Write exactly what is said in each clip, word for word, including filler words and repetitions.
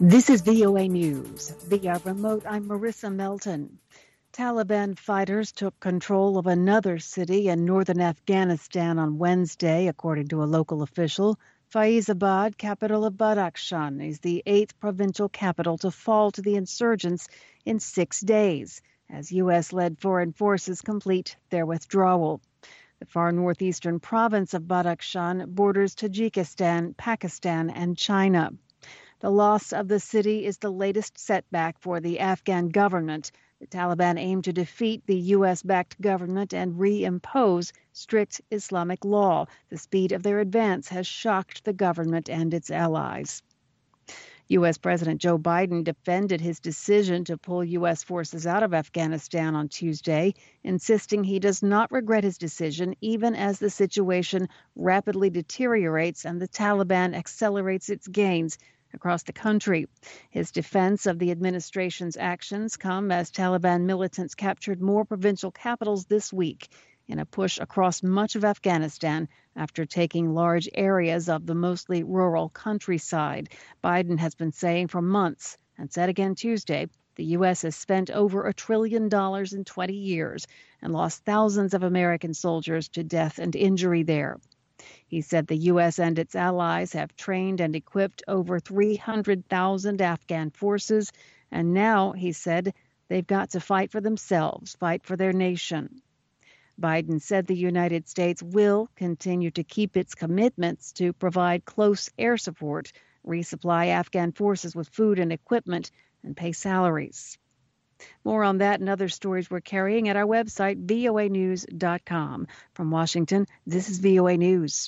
This is V O A News. Via remote, I'm Marissa Melton. Taliban fighters took control of another city in northern Afghanistan on Wednesday, according to a local official. Faizabad, capital of Badakhshan, is the eighth provincial capital to fall to the insurgents in six days, as U S-led foreign forces complete their withdrawal. The far northeastern province of Badakhshan borders Tajikistan, Pakistan, and China. The loss of the city is the latest setback for the Afghan government. The Taliban aim to defeat the U S-backed government and reimpose strict Islamic law. The speed of their advance has shocked the government and its allies. U S. President Joe Biden defended his decision to pull U S forces out of Afghanistan on Tuesday, insisting he does not regret his decision, even as the situation rapidly deteriorates and the Taliban accelerates its gains across the country. His defense of the administration's actions come as Taliban militants captured more provincial capitals this week in a push across much of Afghanistan after taking large areas of the mostly rural countryside. Biden has been saying for months and said again Tuesday, the U S has spent over a trillion dollars in twenty years and lost thousands of American soldiers to death and injury there. He said the U S and its allies have trained and equipped over three hundred thousand Afghan forces, and now, he said, they've got to fight for themselves, fight for their nation. Biden said the United States will continue to keep its commitments to provide close air support, resupply Afghan forces with food and equipment, and pay salaries. More on that and other stories we're carrying at our website, V O A news dot com. From Washington, this is V O A News.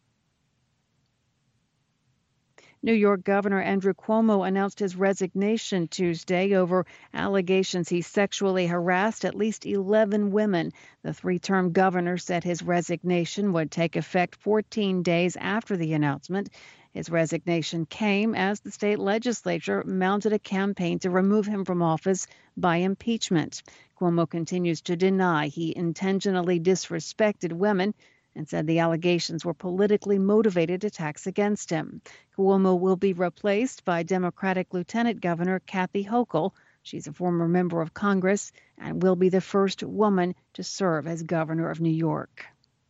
New York Governor Andrew Cuomo announced his resignation Tuesday over allegations he sexually harassed at least eleven women. The three-term governor said his resignation would take effect fourteen days after the announcement. His resignation came as the state legislature mounted a campaign to remove him from office by impeachment. Cuomo continues to deny he intentionally disrespected women and said the allegations were politically motivated attacks against him. Cuomo will be replaced by Democratic Lieutenant Governor Kathy Hochul. She's a former member of Congress and will be the first woman to serve as governor of New York.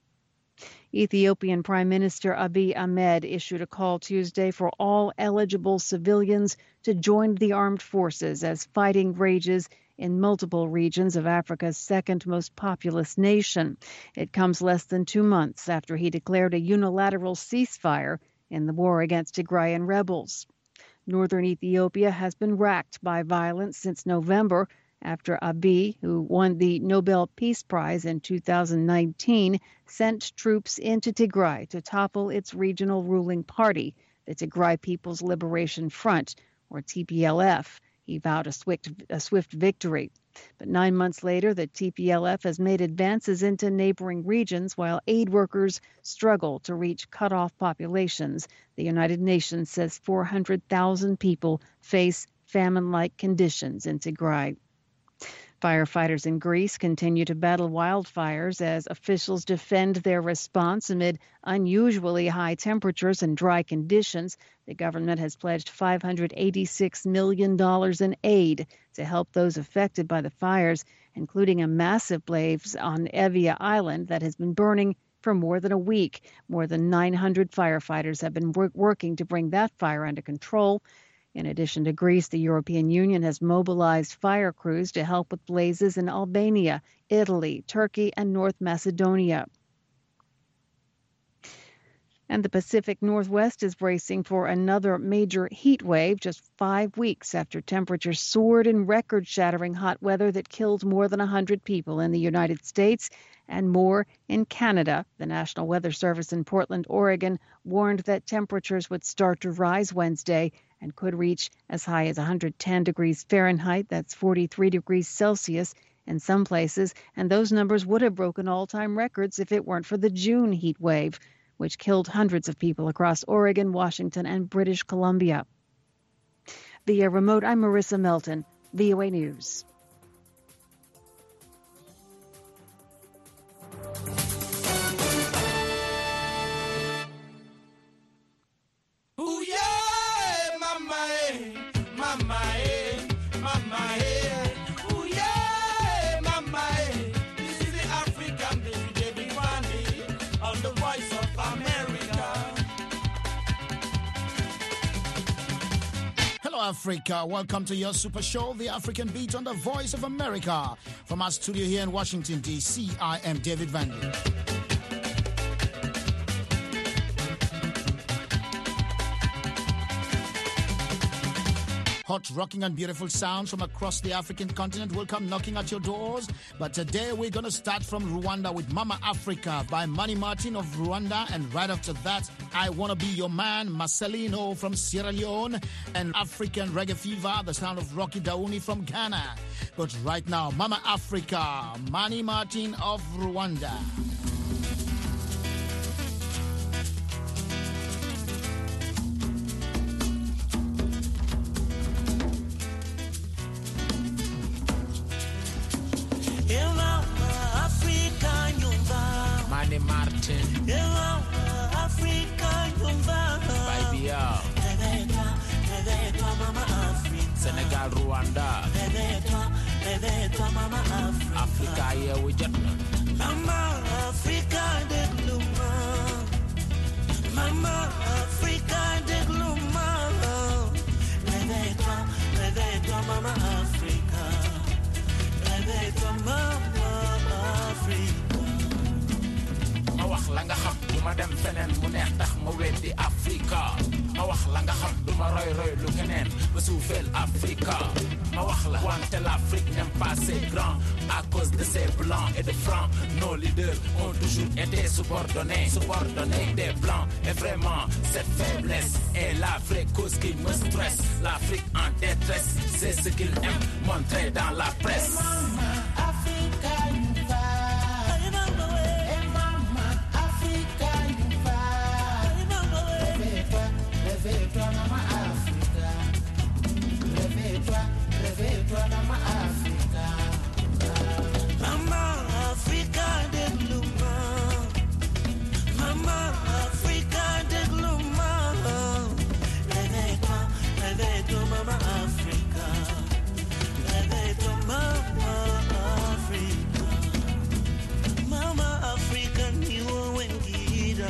Ethiopian Prime Minister Abiy Ahmed issued a call Tuesday for all eligible civilians to join the armed forces as fighting rages in multiple regions of Africa's second most populous nation. It comes less than two months after he declared a unilateral ceasefire in the war against Tigrayan rebels. Northern Ethiopia has been racked by violence since November after Abiy, who won the Nobel Peace Prize in two thousand nineteen, sent troops into Tigray to topple its regional ruling party, the Tigray People's Liberation Front, or T P L F. He vowed a swift, a swift victory. But nine months later, the T P L F has made advances into neighboring regions while aid workers struggle to reach cut-off populations. The United Nations says four hundred thousand people face famine-like conditions in Tigray. Firefighters in Greece continue to battle wildfires as officials defend their response amid unusually high temperatures and dry conditions. The government has pledged five hundred eighty-six million dollars in aid to help those affected by the fires, including a massive blaze on Evia Island that has been burning for more than a week. More than nine hundred firefighters have been work- working to bring that fire under control. In addition to Greece, the European Union has mobilized fire crews to help with blazes in Albania, Italy, Turkey, and North Macedonia. And the Pacific Northwest is bracing for another major heat wave just five weeks after temperatures soared in record-shattering hot weather that killed more than one hundred people in the United States and more in Canada. The National Weather Service in Portland, Oregon, warned that temperatures would start to rise Wednesday and could reach as high as one hundred ten degrees Fahrenheit, that's forty-three degrees Celsius in some places, and those numbers would have broken all-time records if it weren't for the June heat wave, which killed hundreds of people across Oregon, Washington, and British Columbia. Via remote, I'm Marissa Melton, V O A News. Ooh, yeah, my man. Africa. Welcome to your super show, The African Beat on the Voice of America. From our studio here in Washington, D C, I am David Van Lee. Hot, rocking and beautiful sounds from across the African continent will come knocking at your doors. But today we're going to start from Rwanda with Mama Africa by Manny Martin of Rwanda. And right after that, I Wanna Be Your Man, Marcelino from Sierra Leone. And African Reggae Fever, the sound of Rocky Daouni from Ghana. But right now, Mama Africa, Manny Martin of Rwanda. Manny Martin, Africa, baby, réveille-toi, réveille-toi, Mama Africa. Senegal, Rwanda, Réveille-toi, réveille-toi, Mama Africa. Africa, yeah, we just Mama Africa, dégluma. Mama Africa, dégluma. Réveille-toi, réveille-toi, Mama Africa. Réveille-toi, Mama Africa. ma wax la nga xam du ma dem feneen mu neex tax ma weddi Africa ma wax la nga xam du ma roy roy lu keneen ba suufeel Africa ma wax la wante l'Afrique n'aime pas ses grands à cause de ses blancs et de francs. Nos leaders ont toujours été subordonnés subordonnés des blancs et vraiment cette faiblesse est la vraie cause qui me stresse. L'Afrique en détresse, c'est ce qu'ils aiment montrer dans la presse. Réveille-toi, Mama Africa. Réveille-toi, réveille-toi, Mama Africa. Mama Africa, dégluma. Mama Africa, dégluma. Réveille-toi, réveille-toi, Mama Africa. Réveille-toi, Mama Africa. Mama Africa, niwo wengida.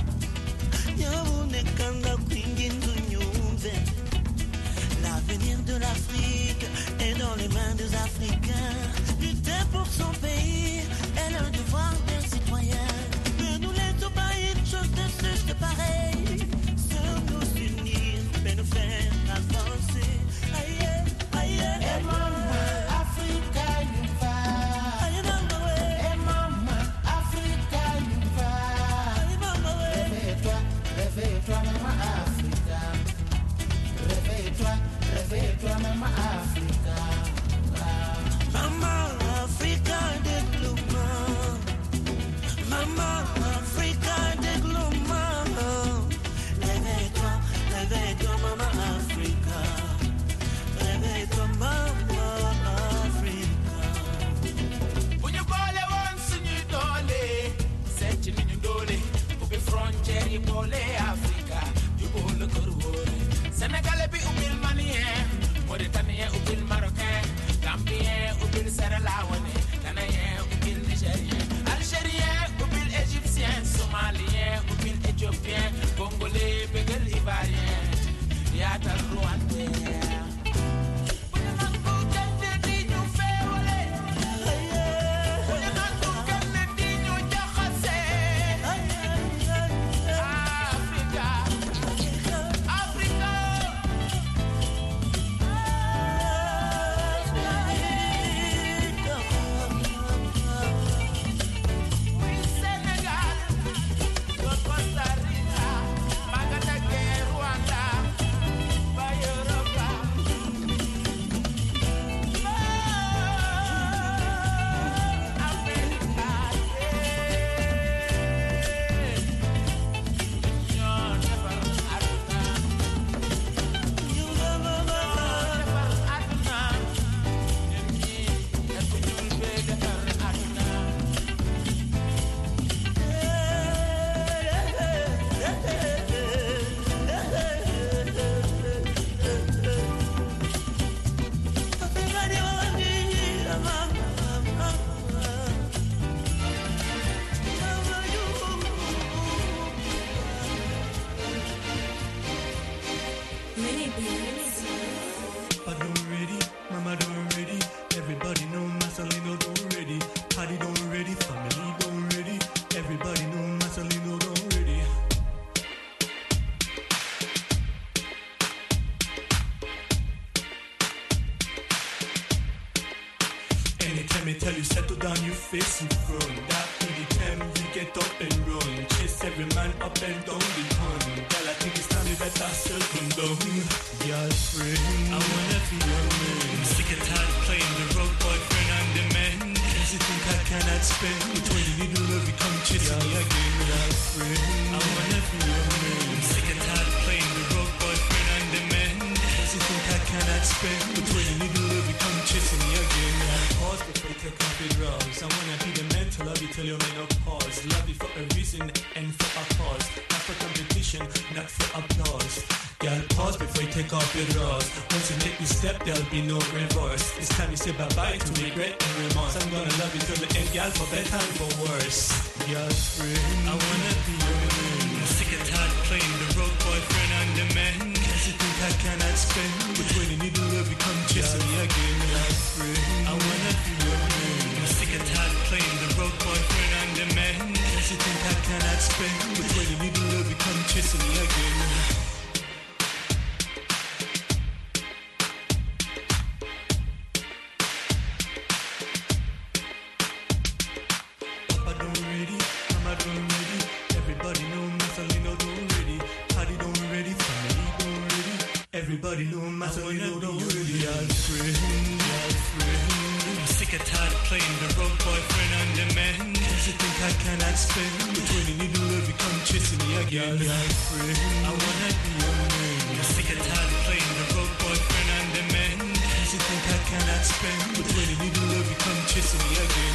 L'avenir de l'Afrique est dans les mains des Africains. Lutter pour son pays est le devoir des citoyens. Mais nous laissons pas une chose de plus que pareil. Sans nous unir, mais nous faire avancer. Aïe, aïe, aïe. Mama Africa, you va. Aïe, mama, ouais. Mama Africa, you va. Aïe, mama, ouais. Réveille-toi, réveille-toi, Mama Africa. Réveille-toi, réveille-toi, Mama Africa. Mama Africa, dégluma. Mama Africa, dégluma. Réveille-toi, réveille-toi, Mama Africa. Réveille-toi, Mama Africa. When you call it once and you dole, searching in your dole, ubi frontier you bole Africa, you bole Kurwole. Senegal be ubil Malien, Mauritania ubil Marocain, Gambien ubil Sierra Leone, Ghanaian ubil Nigérien, Algérien ubil Égyptien, Somalien ubil Éthiopien, Congolais begel Ivoirien, Yatal Rwandais. Africa, you settle down, you face it front. That be the time you get up and run. Chase every man up and down the pond. Girl, I think it's time you better settle down. Girlfriend, I wanna be your man. I'm sick and tired of playing the road boyfriend and the man. Cause you think I cannot spend. But when you need love, you come chasing me again. Girlfriend, I wanna be your man. I'm sick and tired of playing the road boyfriend and the man. Cause you think I cannot spend. But when you need love, you come chasing me again. Pause before you take off your drugs. I wanna be the man to love you till you menopause. Love you for a reason and for a cause. Not for competition, not for applause. Girl, pause before you take off your drawers. Once you make this step, there'll be no reverse. It's time you say bye-bye to regret and remorse. I'm gonna love you till the end, girl, for better and for worse. Girlfriend, I wanna be your man. I'm sick and tired of playing the road boyfriend and the man. Cause you think I cannot spend. But when you need love, you come chasing me again. Girlfriend, I wanna be your man. I'm sick and tired of playing the road boyfriend and the man. Cause you think I cannot spend. But when you need love, you come chasing me again. Everybody know my son, you don't really girlfriend, girlfriend. I'm sick and tired of playing the road boyfriend and the man. Cause you think I cannot spend. But when you need love, you come chasing me again. Girlfriend, I wanna be your man. I'm sick and tired of playing the road boyfriend and the man. Cause you think I cannot spend. But when you need love, you come chasing me again.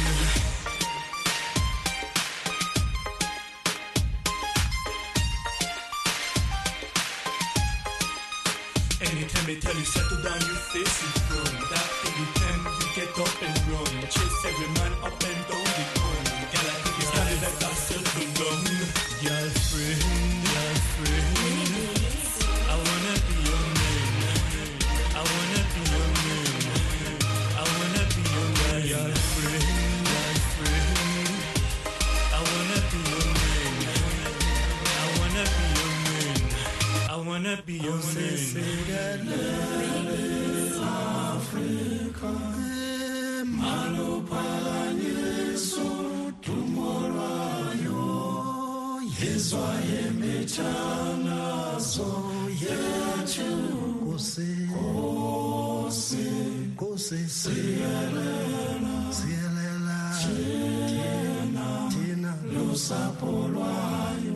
Anytime they tell you settle down, you face it from. That anytime you get up and run. Chase every man up and down the pond. Girl, I think it's time that I settle down. Girlfriend, girlfriend, I wanna be your man. I wanna be your man. I wanna be your man. Girlfriend, girlfriend, I wanna be your man. I wanna be your man. I wanna be your man. Africa, Manopalanyeso, Tumorwayo, Yezwa Yemechanazo, Yechu, Kose, Kose, Kose, Sierra, Sierra, Tina, Tina, Lusapolwayo.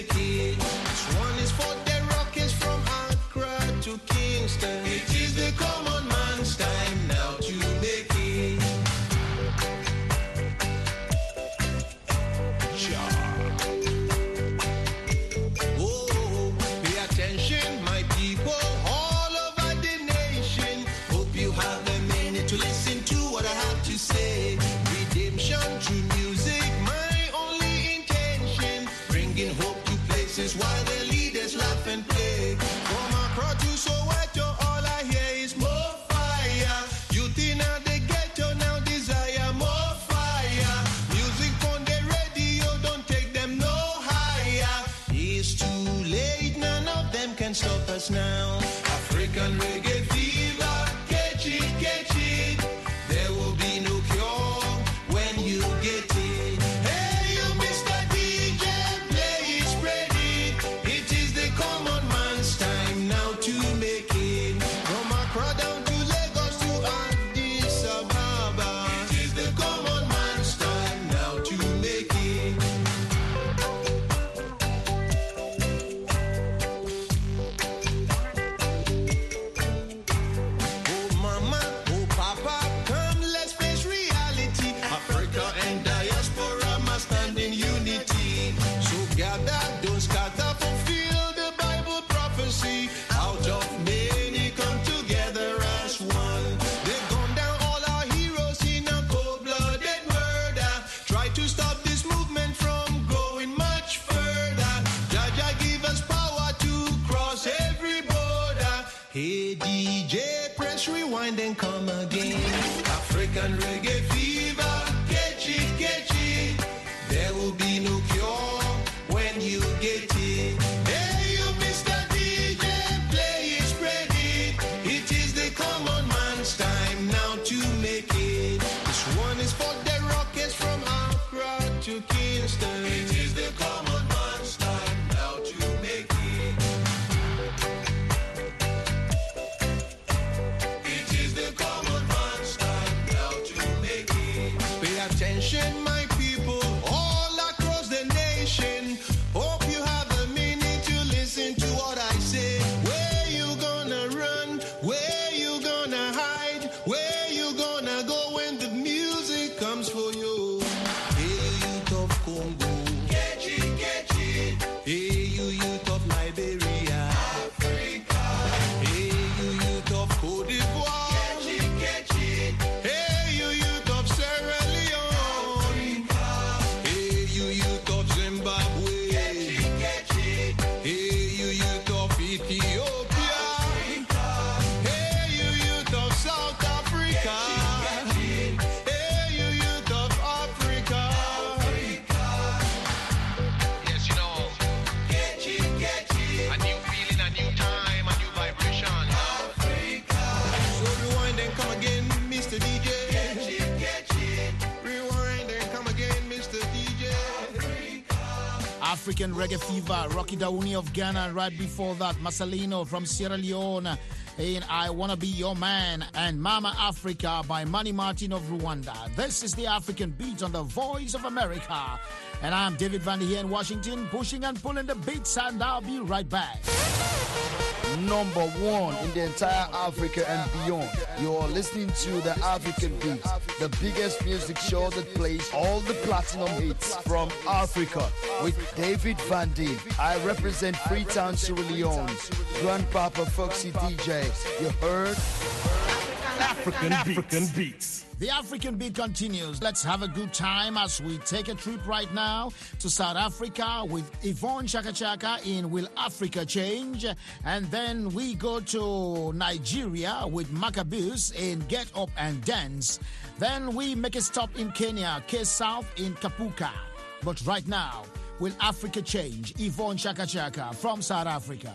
Kingston. It is the rewind and come again. African reggae fever, catch it, catch it. There will be no cure when you get it. Hey, you Mister D J, play it, spread it. It is the common man's time now to make it. This one is for the rockets from Accra to Kingston. It is the common man's time now to make it. It is the common man's time now to make it. Pay attention, my people, all across the nation. Hope you have a minute to listen to what I say. Where you gonna run? Where you gonna hide? Where you gonna go when the music comes for you? Hey, you youth of Congo, catch it, catch it. Hey, you youth of Liberia, Africa. Hey, you youth of Cote d'Ivoire, catch it, catch it. Hey, you youth of Sierra Leone, Africa. Hey, you youth of Zimbabwe, catch it, catch it. Hey, you youth of Ethiopia, Africa. Hey, you youth of South Africa, catch it, catch it. Hey, you youth of Africa, Africa. Yes, you know, Catch it, catch it, a new feeling, a new time, a new vibration. Africa. So rewind and come again, Mister D J. Catch it, catch it. Rewind and come again, Mister D J. African Reggae Fever, Rocky Dauni of Ghana, and right before that, Masalino from Sierra Leone in I Wanna Be Your Man, and Mama Africa by Manny Martin of Rwanda. This is the African Beat on the Voice of America. And I'm David Vandy here in Washington, pushing and pulling the beats, and I'll be right back. Number one in the entire Africa and beyond. You're listening to the African Beat, the biggest music show that plays all the platinum hits from Africa with David Van D. I represent Freetown, Sierra Leone's Grandpapa Foxy D J. You heard? African, African beats. The African Beat continues. Let's have a good time as we take a trip right now to South Africa with Yvonne Chaka Chaka in Will Africa Change? And then we go to Nigeria with Maccabees in Get Up and Dance. Then we make a stop in Kenya, K-South in Kapuka. But right now, Will Africa Change? Yvonne Chaka Chaka from South Africa.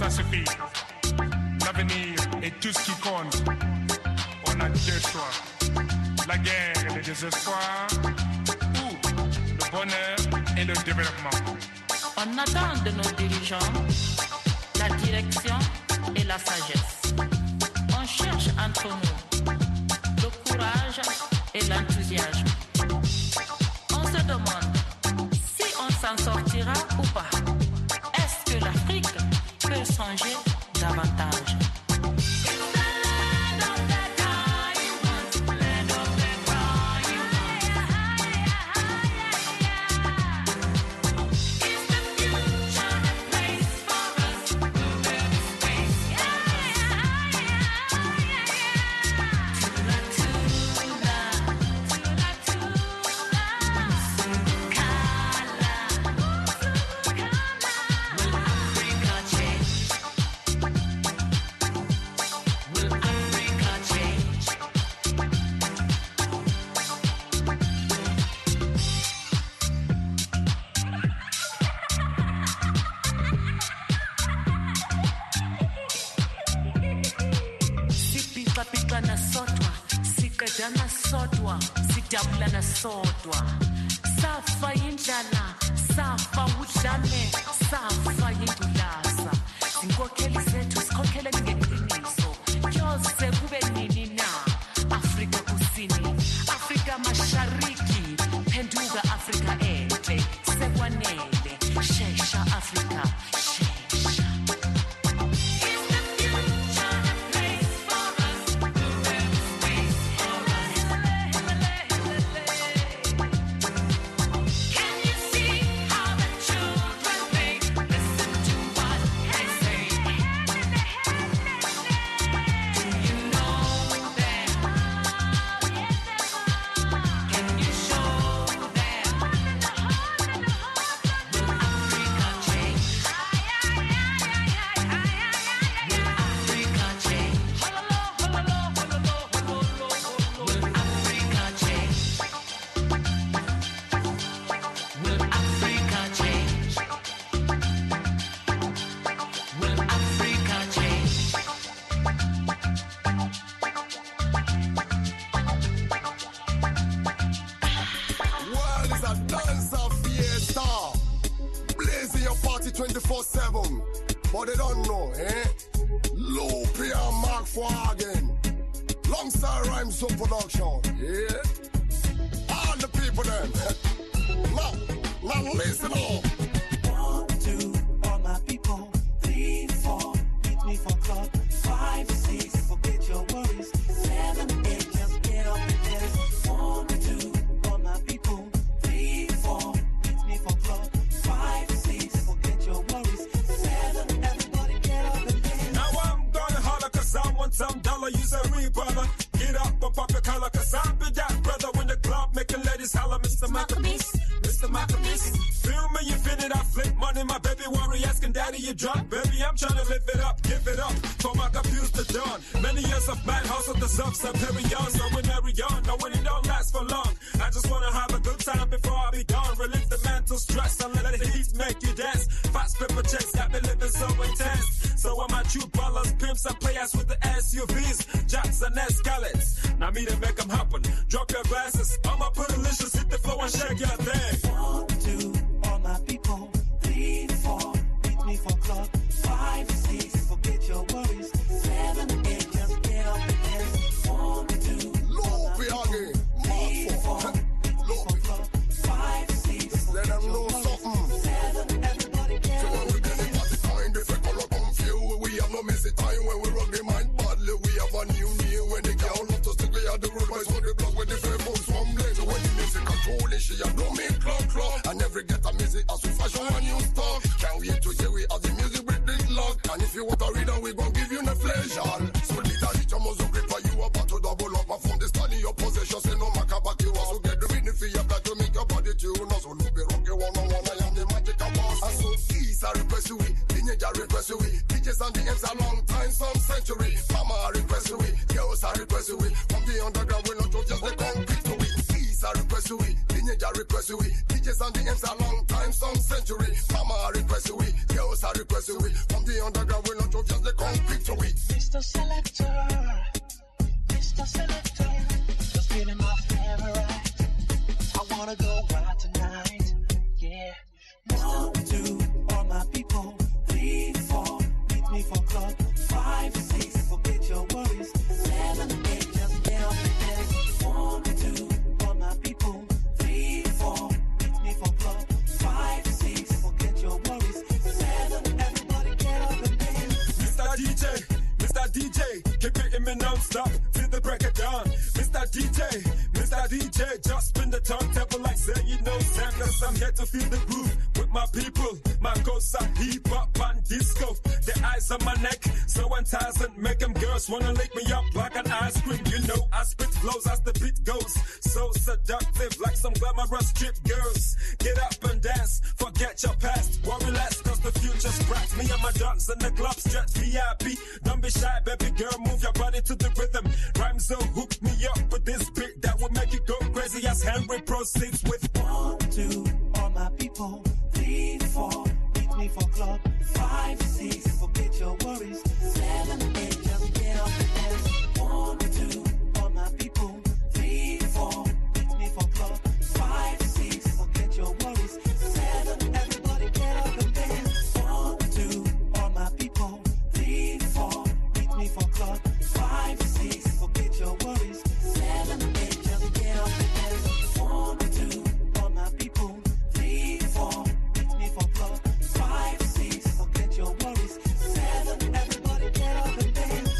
ça suffit. L'avenir est tout ce qui compte. On a deux choix. La guerre et le désespoir, ou le bonheur et le développement. On attend de nos dirigeants la direction et la sagesse. On cherche entre nous le courage et l'enthousiasme. On se demande si on s'en sortira ou pas. Est-ce que l'Afrique peut changer davantage? Sodwa safa indlala safa udlame safa indulasa inkokheli zethu sikhokhele ngeqiniso kyose kube nini na Afrika kusini Afrika mashariki phenduka Afrika enhle sekwanele shesha Afrika shesha. twenty-four seven, but they don't know, eh? Loopy and Mark Fargan, Longstar Rhymes Zone Production, yeah? All the people them, now, now listen up. One, two, all my people, three, four, meet me for club, five, six, forget your worries, seven, eight, just get up and dance. One, two, all my people, three, four, meet me for club, five, six, forget your worries, seven, everybody get up and dance. Now I'm gonna holler cause I want some dollar, use a real brother. Get up and pop your collar cause I'll be that brother when the club making ladies holler, Mister Maccabees, Mister Maccabees. Feel me, you feel it, I flip money, my baby worry, asking daddy you drunk. Baby, I'm trying to live it up, give it up, for my confused the dawn. Many years of mad hustle, the subs are very young, so we marry on, no when it don't last for long. I just wanna have a good time before I be gone, relieve the mental stress and let the heat make you dance. Fast paper checks got me living so intense. So I'm at you ballers, pimps and players with the S U Vs, jacks and escalates. Now me to make them happen, drop your glasses, I'ma put a licious, hit the floor and shake your thing. One, two, all my people, three, four, meet me for club, five, six, forget your worries, seven, eight, just get up and dance. One, two, all my people, three, four, meet me for club, five, six, let them know something. seven, everybody get up and dance. Find if I color come few, we have no messy time when we rock the mind badly. We have a new name when the girl love to stick. We are the road boys on the block with the fair folks from blend. So when the music control it, she a do me clock clock. And every get a music as we fashion a new stock. Can't wait to hear we have the music with the lock. And if you want a reader, we gon' give you the pleasure. So little it must so great for you about to double up. I found the stand in your possession, say no matter back you also get the rhythm for your back to make your body tune. So look be rock you one on one, I am the magical boss. And so these are request we, teenager request we, D Js and the M's a long time, some century. Mama request we, girls are request we. From the underground we not just the concrete to we. These are request we, teenager request we, D Js and the M's a long time, some century. Mama request we, girls are request we. From the underground we moving non-stop till the break of dawn. Mister D J, Mister D J, just spin the turntable like say you know Sam, cause I'm here to feel the groove with my people. My ghosts are hip hop and disco. The eyes on my neck, so enticing, make them girls wanna lick me up like an ice cream. You know I spit flows as the beat goes, so seductive like some glamorous strip girls. Get up and dance, forget your past, worry less cause the future's bright. Me and my dogs in the club, stretch V I P. Don't be shy, baby girl, move your body to the rhythm. Rhymes will hook me up with this beat that will make you go crazy as Henry proceeds with one, two, all my people, three, four, meet me for club, five, six, forget your worries, seven, eight, just get up and dance. One, two, all my people, three, four, meet me for club, five, six, forget your worries, seven, everybody get up and dance. One, two, all my people, three, four, meet me for club, five, six, forget your worries, seven, eight, just get up and dance. One, two, all my people, three, four, meet me for club, five, six, forget your worries, seven, everybody get up and dance.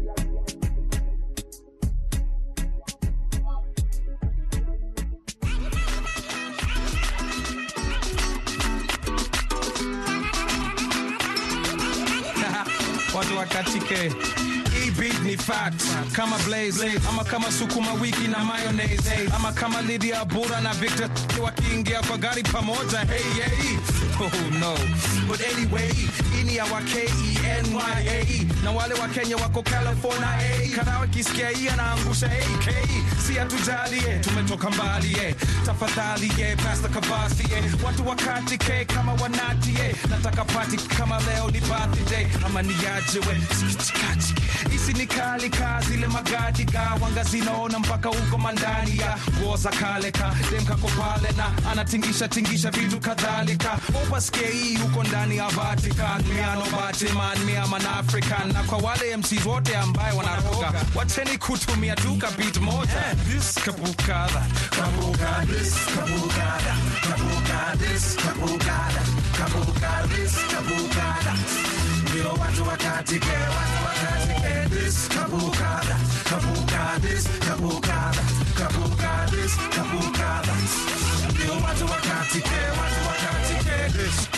Watu wakatike hii beat ni fact kama blaze ama kama sukuma wiki na mayonnaise ama kama Lydia Bura na Victor wakiingia kwa gari pamoja. Hey hey, oh no, but anyway ini ya wa K E N Y A na wale wa Kenya wako California. Hey, karawa kisikia hii anaangusha A K, si atujali eh, tumetoka mbali eh, tafadhali eh, Pastor Kabasi eh, watu wakatike kama wanati eh, nataka party kama leo ni birthday ama ni yaje we sikitikachi. Isi ni kali kazi le magadi ka wanga zinaona mpaka uko mandani ya goza kale ka demka kwa pale na anatingisha tingisha vitu kadhalika. Opa skei uko ndani ya Vatican, miano Batman, mi ama na African. Na kwa wale M Cs wote ambaye wanaroga, wacheni kutumia duka beat moja. This kabukada, kabukada, this kabukada, kabukada, this kabukada, kabukada, this kabukada. Ndio watu wakatike, watu wakatike, this kabukada, kabukada, this kabukada, kabukada, this kabukada. Ndio watu wakatike, watu wakatike, this.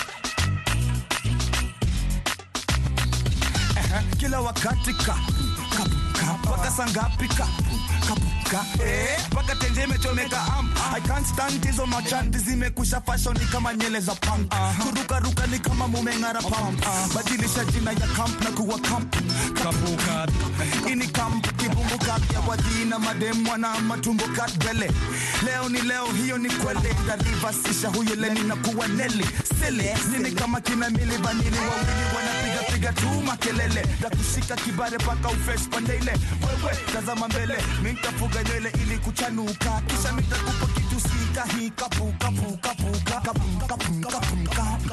Kila wakati ka kapuka paka sangapika kapuka eh paka tenje imechomeka am. I can't stand hizo machanti zimekusha fashion ni kama nyele za punk. Kuruka ruka ni kama mumengara pump. Badilisha jina ya camp na kuwa camp kapuka. Ini camp kibumbuka ya wadina madem wana matumbo katbele. Leo ni leo hiyo ni kweli ndarivasisha huyo leni na kuwa neli sele nini kama kina mili vanili wawili wanapiga piga tu makelele da kushika kibare paka ufresh pandele wewe tazama mbele nitafuga nywele ili kuchanuka kisha nitakupa kitu sika hii kapu kapu kapu kapu kapu kapu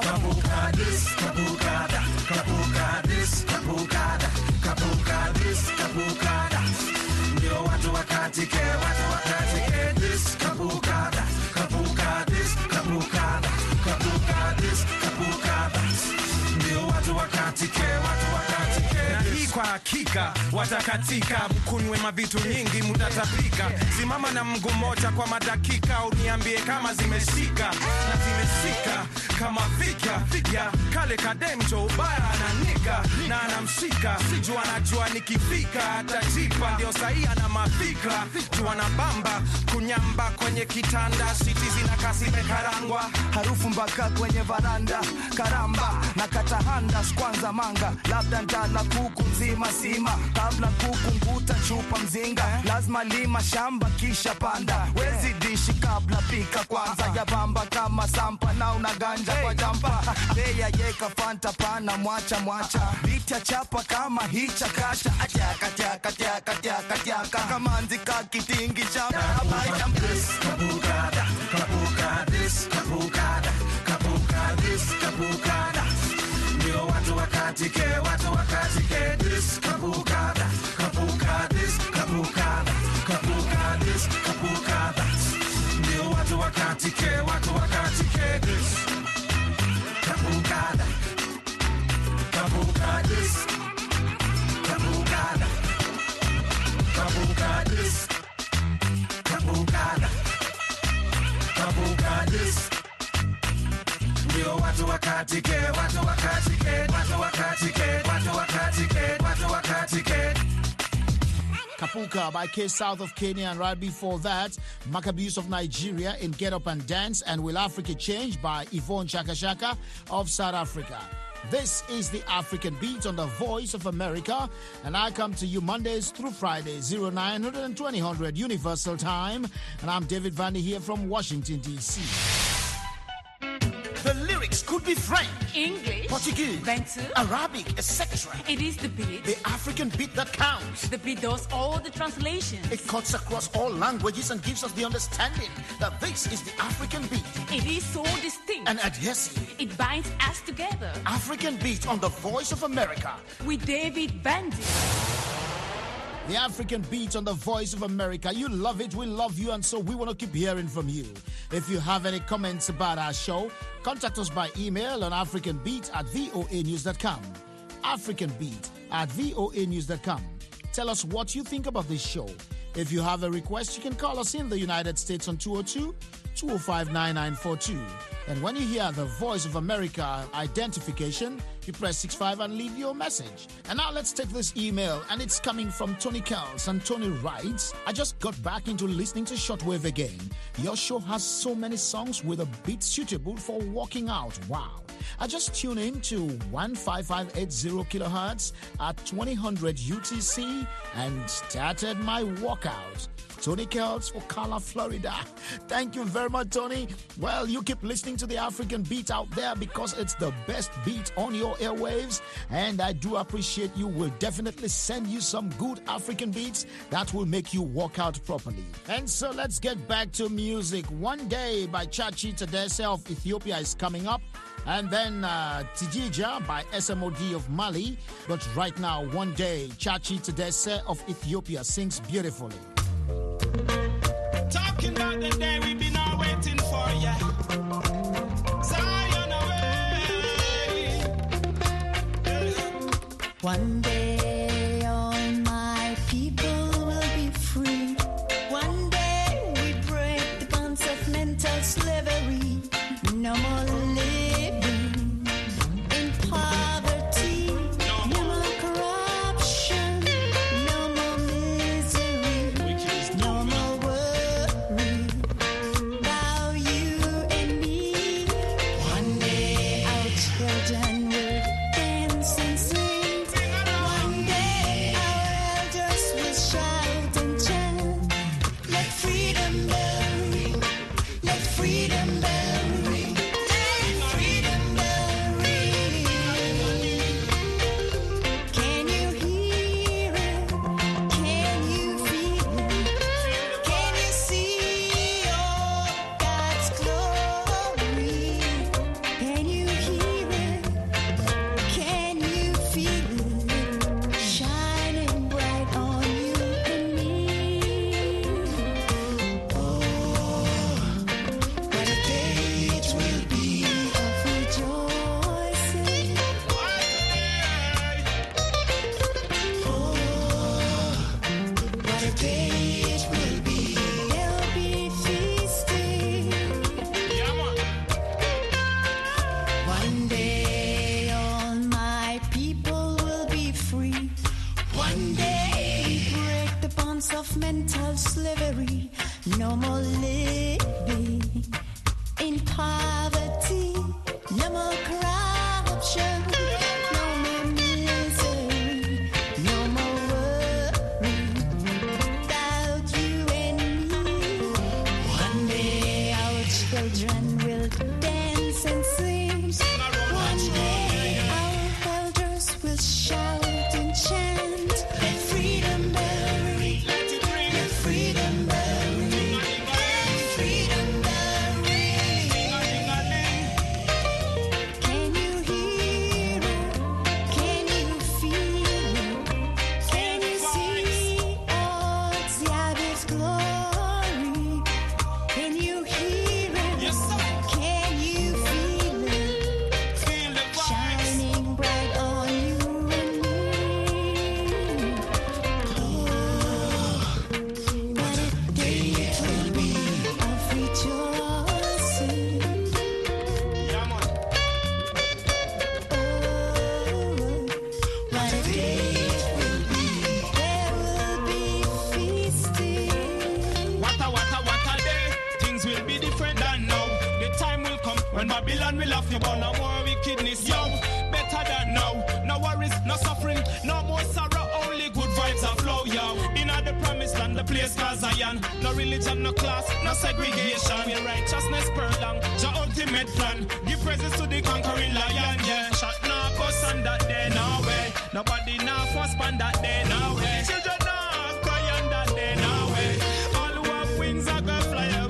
kapu this kabukada kabukada this kabukada kabukada this kabukada. Ndio watu wakatike, watu wakatike, this kabukada kabukada this kabukada kabukada this kabukada. Ndio watu wakatike, watu wakatike. Na hii kwa hakika watakatika, mkunywe mavitu nyingi mutatapika. Simama na mguu moja kwa madakika, uniambie kama zimeshika na zimeshika kama fika ya kale kademjo ubaya ananika na anamshika. Jua najua nikifika atajipa, ndio sahi ana mafika. Jua na bamba kunyamba kwenye kitanda, shiti zina kasi mekarangwa, harufu mpaka kwenye varanda, karamba na katahanda kwanza manga, labda ndala kuku nzima sima, kabla kuku nguta chupa mzinga, lazima lima shamba kisha panda, wezi dishi kabla pika kwanza, ya bamba kama sampa na unaganja kwa jampa, beya yeka fanta pana mwacha mwacha, bitia chapa kama hicha kasha, ataka ataka ataka ataka ataka kama nzika kitingi chapa, abaya this kabukada kabukada this kabukada kabukada this kabukada. Ndio watu wakatike, watu wakatike, this kabukada kabukada this kabukada kabukada this kabukada. Ndio watu wakatike, watu wakatike, this kabukada kabukada this kabukada got this. Ndio watu wakatike, watu wakatike, watu wakatike, watu wakatike, watu wakatike. Kapuka by K South of Kenya, and right before that, Maccabees of Nigeria in Get Up and Dance, and Will Africa Change by Yvonne Chaka Chaka of South Africa. This is the African Beat on the Voice of America, and I come to you Mondays through Fridays, oh nine hundred, twenty hundred Universal Time, and I'm David Vandy here from Washington, D C The lyrics could be French, English, Portuguese, Bantu, Arabic, et cetera. It is the beat. The African beat that counts. The beat does all the translations. It cuts across all languages and gives us the understanding that this is the African beat. It is so distinct and adhesive. It binds us together. African Beat on the Voice of America with David Bandy. The African Beat on the Voice of America. You love it, we love you, and so we want to keep hearing from you. If you have any comments about our show, contact us by email on africanbeat at voa news dot com. africanbeat at voa news dot com. Tell us what you think about this show. If you have a request, you can call us in the United States on two oh two, two oh five, nine nine four two. And when you hear the Voice of America identification, you press six five and leave your message. And now let's take this email, and it's coming from Tony Kells. And Tony writes, I just got back into listening to Shortwave again. Your show has so many songs with a beat suitable for walking out. Wow. I just tuned in to one five five eight zero kilohertz at twenty hundred U T C and started my walkout. Tony Kells for Ocala, Florida. Thank you very much, Tony. Well, you keep listening to the African Beat out there because it's the best beat on your airwaves, and I do appreciate you. We'll definitely send you some good African beats that will make you walk out properly. And so let's get back to music. One Day by Chachi Tadesse of Ethiopia is coming up, and then uh, Tijija by S M O D of Mali. But right now, One Day, Chachi Tadesse of Ethiopia sings beautifully. Talking about the day we've been all waiting for, yeah. Zion away. One day all my people will be free. One day we break the bonds of mental slavery. No more living in poverty. No more corruption. No more misery. No more worry about you and me. One day our children will dance and sing. One day our elders will shout and chant. Let freedom bell ring. Let freedom bell ring. Let freedom bell ring. Can you hear it? Can you feel it? Can you see all God's glory? Can you hear it? Can you feel it? Shining bright on you and me. Oh, what a day it will be of rejoicing. Oh, what a day it will be. There'll be feasting. One day all my people will be free. One day we break the bonds of mental slavery. No more living in poverty. No more corruption. No more misery. No more worry about you and me. One day our children will dance and sing. One day our elders will shout and chant. Let freedom bell ring. Let freedom bell ring. Babylon will have you born no more wickedness, yo. Better than now. No worries, no suffering, no more sorrow, only good vibes are flow, yo. In the promised land, the place called Zion. No religion, no class, no segregation. Your righteousness prolong, your ultimate plan. Give praises to the conquering lion, yeah. Shot no bus on that day, no way. Nobody now force pan that day, no way. Children now cry on that day, no way. All who have wings are gonna fly away.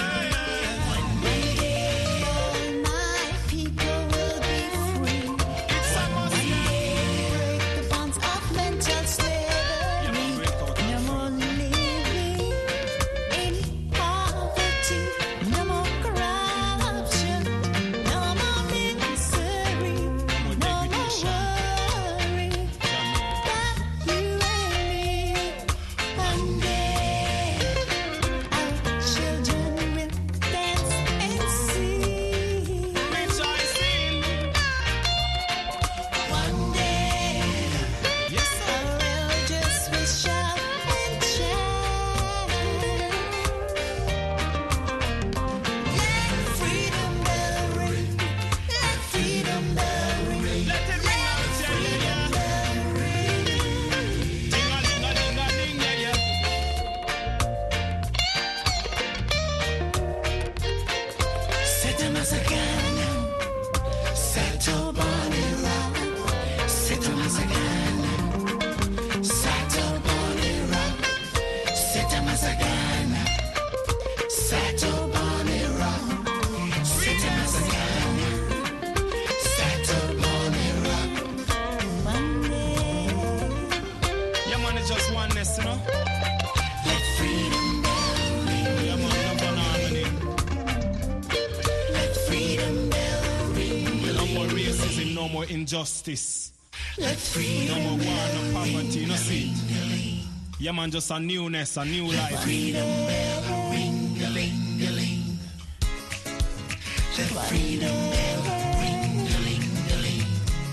Injustice. No more war, no poverty, no seat. Yeah, man, just a newness, a new life. Freedom bell ring a ling a ling. Let freedom bell ring a ling a ling.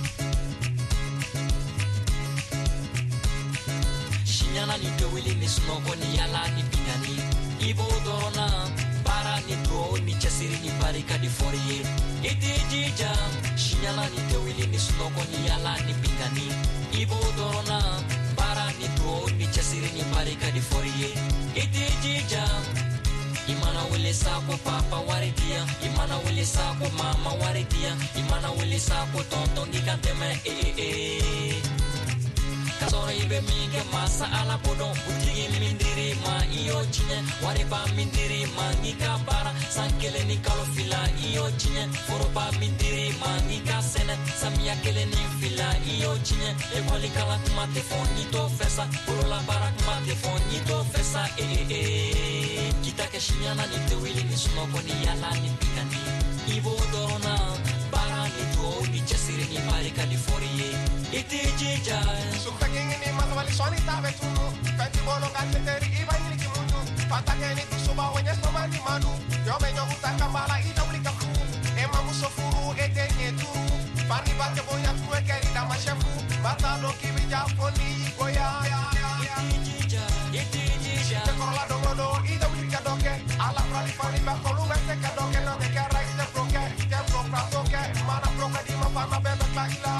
Shinyana ni tewili ni snoko ni yala ni pingani. Ibo dorona para ni tuo ni chasiri ni barika di forie. Iti jija. Shinyala ni tewili ni snoko ni yala ni pingani. Ibo dorona para ni tuo ni chasiri ni barika di forie. Iti jija. Imana wele sako papa waridia. Imana wele sako mama waridia. Imana wele sako tonton di kanteme eh eh eh. Kasoro ibe minge masa ala bodon Utigi mindiri ma iyo chine Wariba mindiri ma nika bara Sankele ni kalofila iyo chine Foroba mindiri ma nika sene Samia kele ni fila iyo chine Ekoli kala kumate foni to fesa Urola bara kumate foni to fesa Eh eh eh Kita ke shinyana ni tewili ni sunoko ni yala ni pikani Ivo dorona Bara ni tuo ni chesiri ni marika ni forie Iti jija Suktaking ini maswali swali tabe tunu Fenti bolo kateteri iba ini kimundu Patake ni tusuba wenye soma ni madu Yome nyo utaka mala ida ulika furu Ema musofuru ete nyeturu Pani bate boya tuwe keri dama shefu Bata do kibi japoni goya Iti jija Iti jija Tekorola dongodo ida ulika doke Ala prali pani bakolu wese kadoke No deke raise broke Tempo pratoke Mana broke di mapana bebe klaila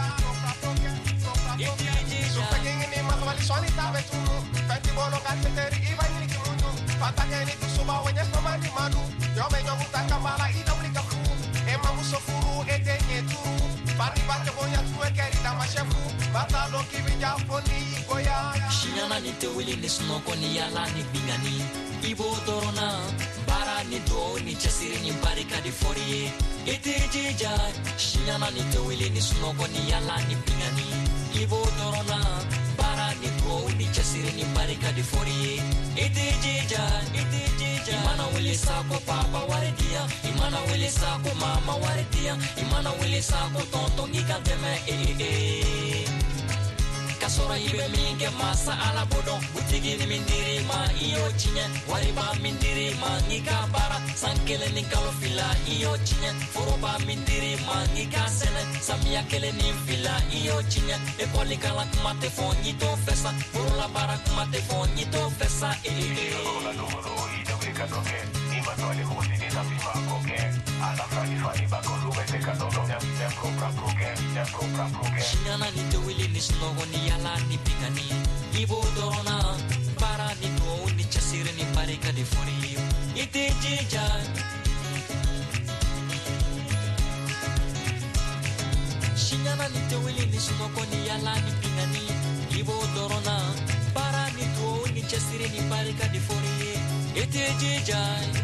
Suktaking ini maswali swali tabe tunu Fenti bolo kateteri iba ini kimundu Patake ni tusuba wenye soma ni madu Yome nyo utaka mala ida ulika furu Ema musofuru ete nyeturu Pani bate boya tuwe keri dama shefu Bata do kibi japoni goya Shinyana ni tewili ni snoko ni yala ni bingani Ibo dorona Bara ni do ni chasiri ni barika di forie Iti jija Shinyana ni tewili ni snoko ni yala ni bingani Ibo dorona Bara ni do ni chasiri ni barika di forie Iti jija Iti jija Imana wili sako papa waridia Imana wili sako mama waridia Imana wili sako tonton giganteme eh eh eh Kasora ibe minge masa ala bodon Utigi ni mindiri ma iyo chinye Wariba mindiri ma nika bara Sankele ni kalofila iyo chinye Foroba mindiri ma nika sene Samia kele ni fila iyo chinye Ekoli kala kumate fonyi to fesa Forola bara kumate fonyi to fesa eh eh eh Ida wika doke Ima tole hosi ni tapima koke Ala fragi Shinyana ni tewili ni snogo ni yala ni pingani Ibo dorona para ni tuo ni chasire ni parika di fori Ite jija Shinyana ni tewili ni snogo ni yala ni pingani Ibo dorona para ni tuo ni chasire ni parika di fori Ite jija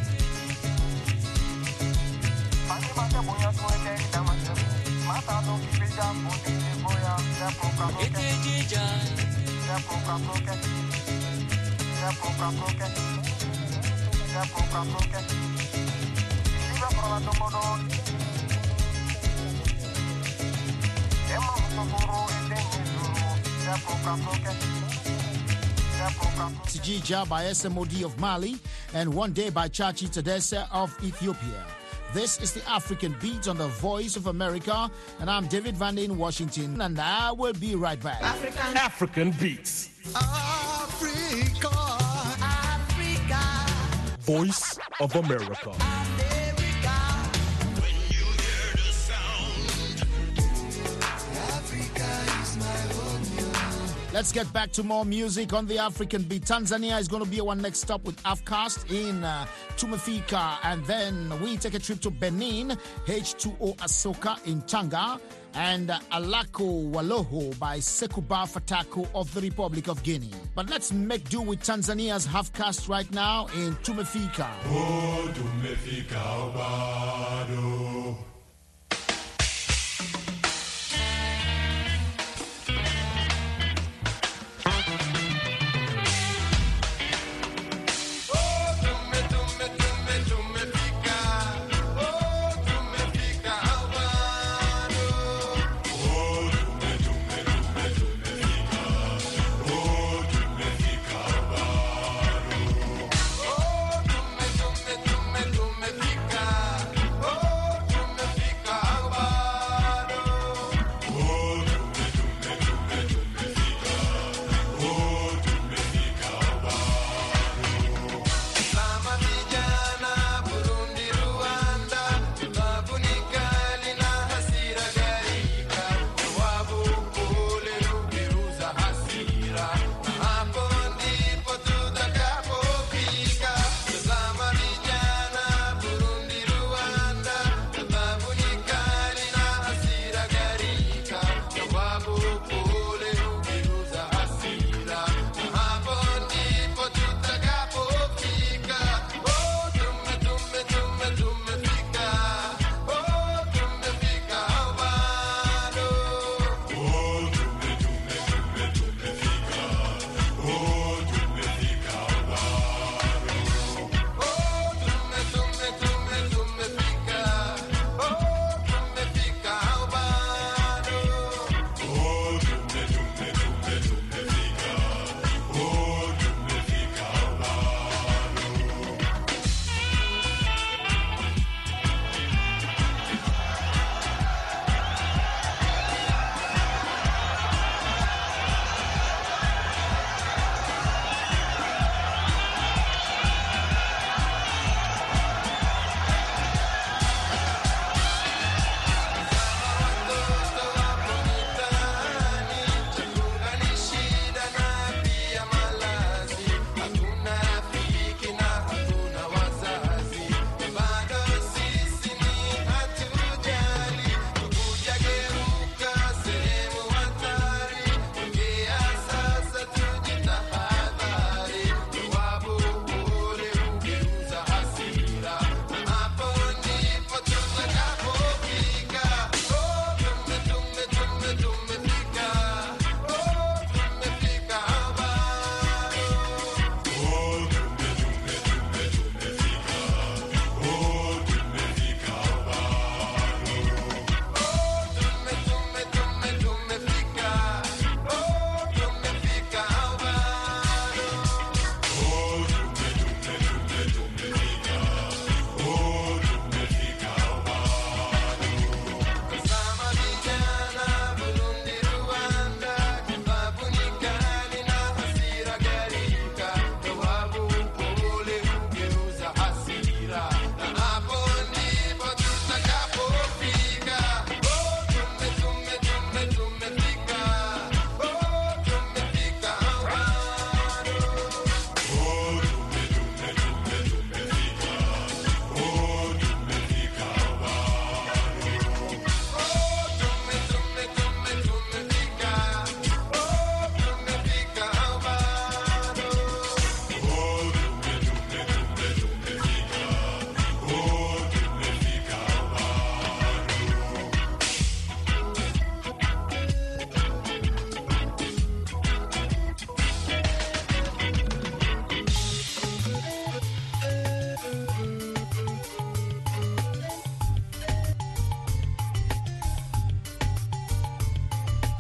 Tijija by S M O D of Mali and One Day by Chachi Tadesse of Ethiopia. This is the African Beat on the Voice of America, and I'm David Van in Washington, and I will be right back. African, African Beats. Africa, Africa. Voice of America. America. When you hear the sound, Africa is my home. Let's get back to more music on the African Beat. Tanzania is going to be our next stop with Afcast in uh, Tumefika, and then we take a trip to Benin, H two O Asoka in Tanga, and uh, Alako Waloho by Sekuba Fatako of the Republic of Guinea. But let's make do with Tanzania's Halfcast right now in Tumefika. Oh, Tumefika, Obado. Oh,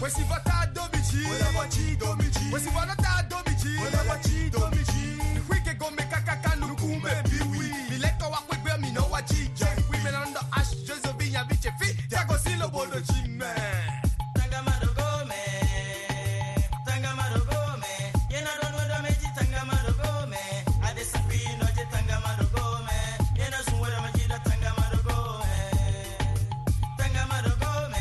Wesi vota domichi, wala wachi domichi. Wesi vota domichi, wala wachi domichi. Wike go make kaka no kumbe biwi. Mileko wa kwebe mi no wachi je. Women on the ash Josephine biche fi. Tago silo bodo chime. Tanga madogome. Tanga madogome. Yena don wada meji tanga madogome. Ade safi no je tanga madogome. Yena sun wada meji da tanga madogome. Tanga madogome.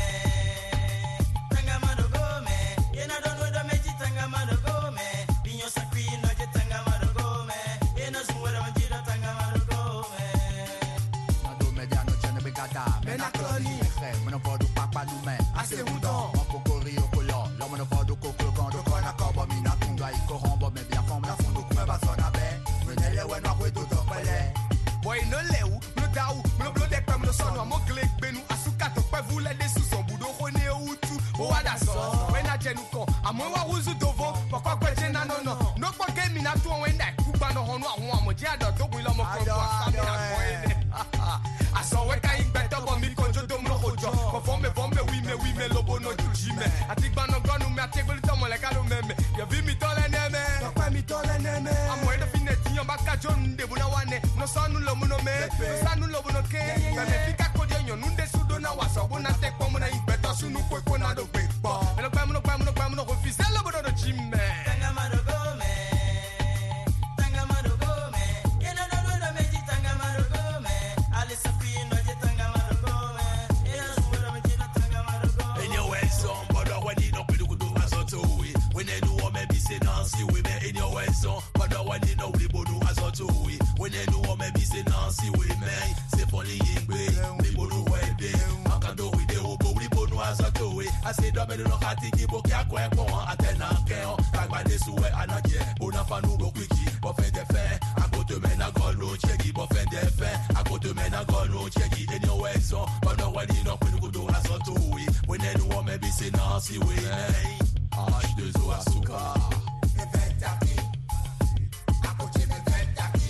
Tanga madogome. Yena don wada meji tanga madogome. Binyo safi no je tanga madogome. Yena sun wada meji da tanga madogome. Mado mediano chene begada. Mena cloni. Mena vodu papa nume. Ase udon. Mokokori okolo. Lo mena vodu koko gondo kona kobo mina tunga iko hombo me bia fom la fundu kume basona be. Menele we no kwe do topele. Boy no leu, no dau, no blow de pem no son mo glek benu asuka to pe vule de sous son budo kone utu. O wada so. When a jenu ko, amwe wa uzu dovo, pokwa kweje na no no. No kwa ke mina tu wenda kuba no hono ahun amoje ado to gwi lo mo ko ko asame akoene. Aso we ka better but me konjo do mo hojo. Ko me bombe we me we me lobo no jime. Atigba no gonu me atigba to mo le ka lo meme. You vi mi tole neme. To pa mi tole neme. Amwe de fineti yon baka jon de buna wane. No sanu lo mo no me. No sanu lo mo no ke. Me fika ko de yon nunde sudo na waso bona te ko mo na better sunu ko ko na do pe pa. Me no pa mo no pa mo no pa mo no ko fi se lobo no jime. Tanga madogome. Tanga madogome. Yena don wada meji tanga madogome. Ale safi no je tanga madogome. Yena sun wada meji da tanga madogome. In your way, son, but when you know, you do as on to it. When they do, maybe say Nancy, we may in your way, son, but when you know, we do as on to it. When they do, maybe say Nancy, we may say for the yin way, we do way day. I can do with the obo, we do as on to it. I say, don't be no hati, keep okay, I go and go on, I tell them, okay, I buy this way, and I get, but if I know go quickly, but for the fair, I go to men, I go no check it, but for the fair, I go to men, I go no check it in your way, son, but no when you know, we do as on to it. When they do, maybe say Nancy, we may. H deux O açúcar. Me vem daqui. A coche me vem daqui.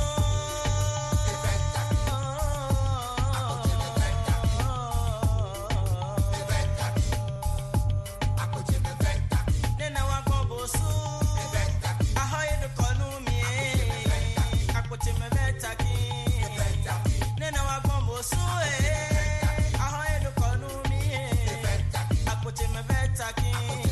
Me vem daqui. A coche me vem daqui. Me vem daqui. A coche me vem daqui. Nena wa gobosu. Me vem daqui. Ahoye de konumi. A coche me vem daqui. Me vem daqui. Nena wa gobosu. Ahoye de konumi. A coche me vem daqui.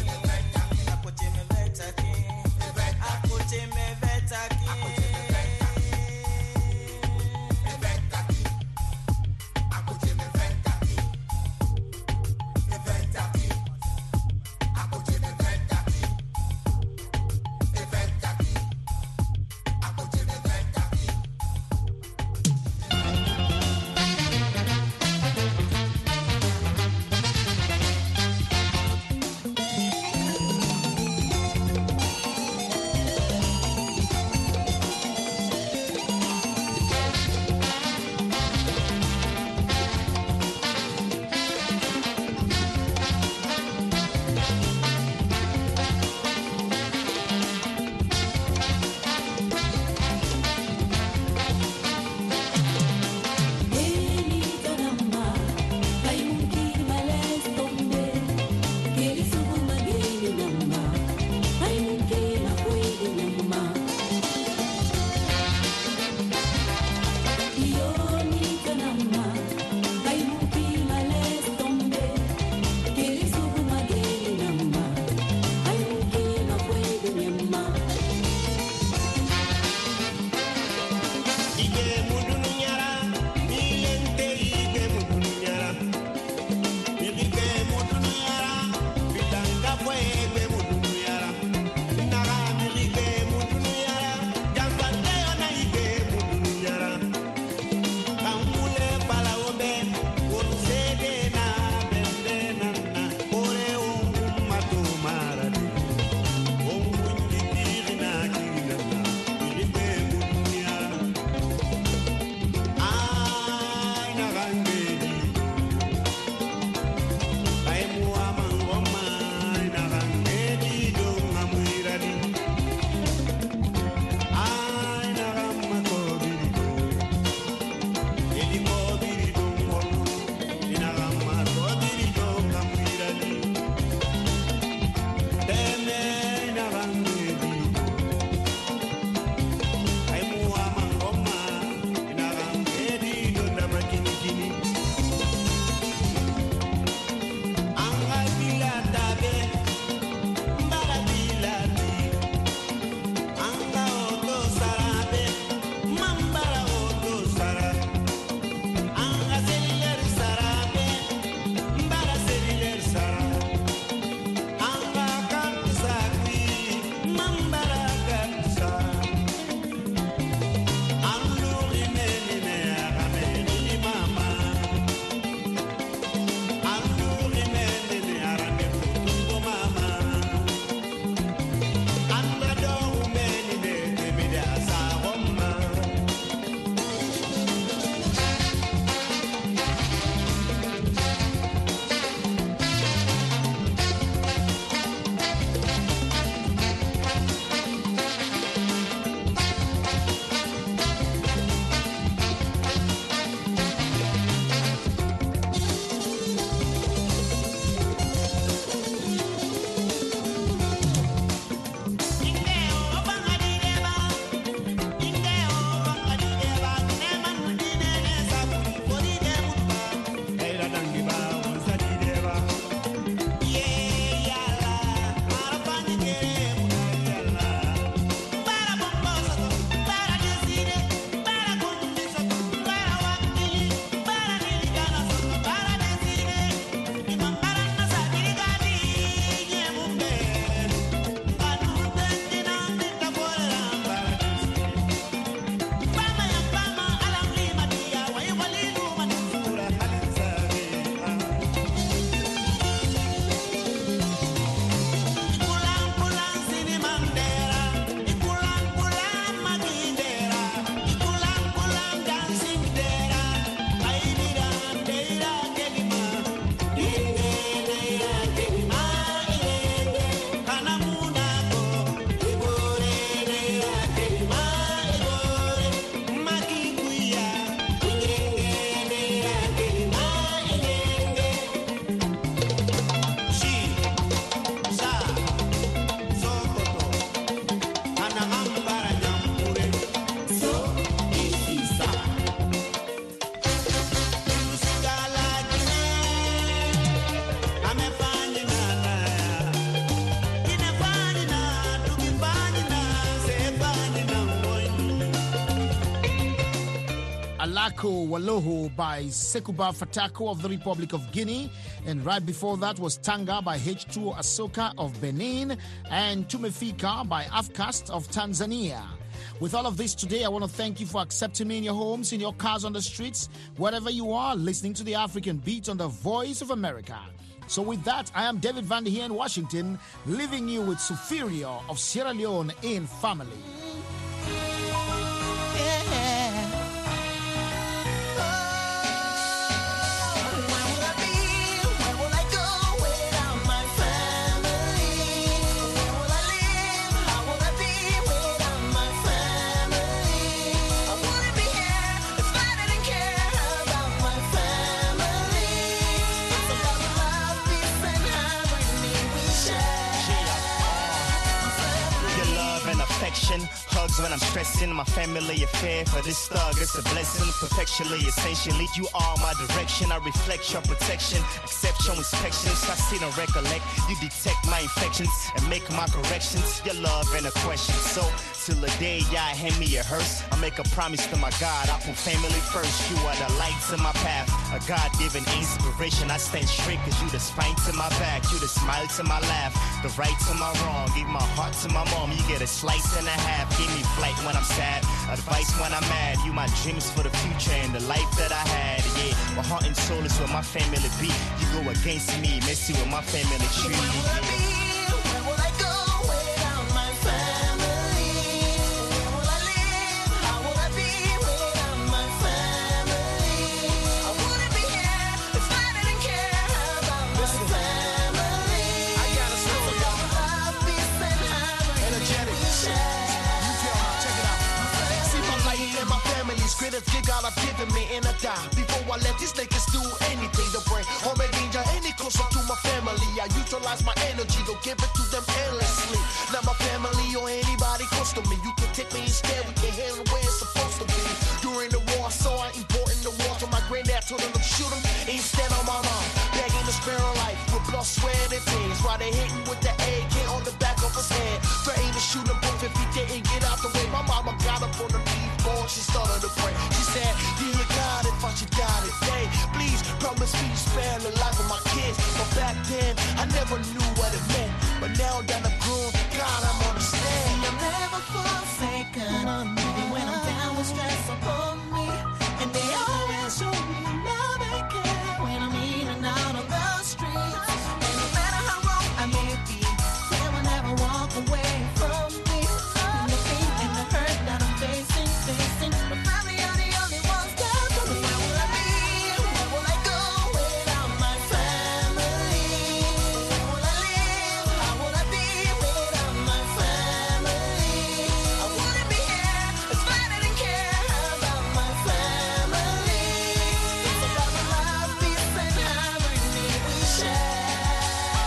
Malako Waloho by Sekuba Fatako of the Republic of Guinea. And right before that was Tanga by H two O Asoka of Benin. And Tumefika by Afcast of Tanzania. With all of this today, I want to thank you for accepting me in your homes, in your cars, on the streets, wherever you are, listening to the African Beat on the Voice of America. So with that, I am David Van here in Washington, leaving you with Superior of Sierra Leone in Family. Hugs when I'm stressing, my family affair for this thug, it's a blessing. Perpetually, essentially, you are my direction. I reflect your protection, accept your inspections. I see and recollect, you detect my infections and make my corrections. Your love and a question. So, till the day y'all hand me a hearse, I make a promise to my God, I put family first. You are the lights in my path, a God-given inspiration. I stand straight cause you the spine to my back, you the smile to my laugh, the right to my wrong. Give my heart to my mom, you get a slice and a half. Give me flight when I'm sad, advice when I'm mad. You my dreams for the future and the life that I had. Yeah, my heart and soul is where my family be. You go against me, messy with my family tree. Yeah. You God have given me in a die. Before I let these niggas do anything to bring harm and danger any closer to my family, I utilize my energy, go give it to them endlessly. Not my family or anybody close to me. You can take me instead, we can handle where it's supposed to be. During the war, I saw it important the war, so my granddad told him to shoot him instead of my mom. Begging to spare her life with blood, sweat, and tears. While they hitting with the A K on the back of his head. Threatening to shoot him both if he didn't get out the way. My mama got up on the knee. She started to pray. She said, dear God, if I should die today, please promise me to spare the life of my kids. But back then, I never knew what it meant. But now that I'm grown, God, I'm understand. I'm never forsaken. Even when I'm down with stress upon me. And they always show me love and care when I'm in and out on the streets. And no matter how wrong I may be, they will never walk away from me. And the pain and the hurt that I'm facing. Facing. My family are the only ones that for me. Where will I be? Where will I go without my family? Where will I live? How will I be without my family? I wouldn't be here if I didn't care about my family. It's about the love, peace, and harmony we share.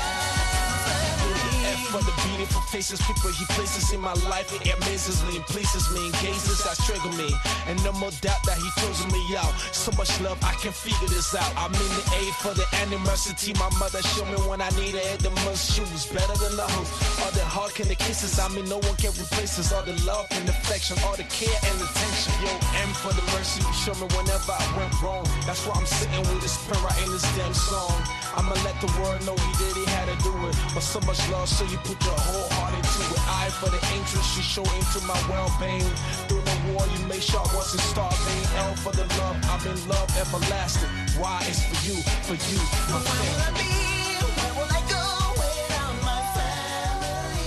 F for the beautiful faces, people he places in my life. It amazes me and pleases me and gazes that trigger me. And no more doubt that he chosen me out. So much love, I can figure this out. I'm in the A for the animosity. My mother showed me when I needed it the most. She was better than the host. All the hug and the kisses, I mean no one can replace us. All the love and affection, all the care and attention. Yo, M for the mercy you show me whenever I went wrong. That's why I'm sitting with this pen right in this damn song. I'ma let the world know he did, he had to do it. But so much love, so you put your whole heart into it. I for the interest you show into my well-being. Through the war, you made sure I wasn't starving. L for the love, I'm in love everlasting. Why? It's for you, for you, my family.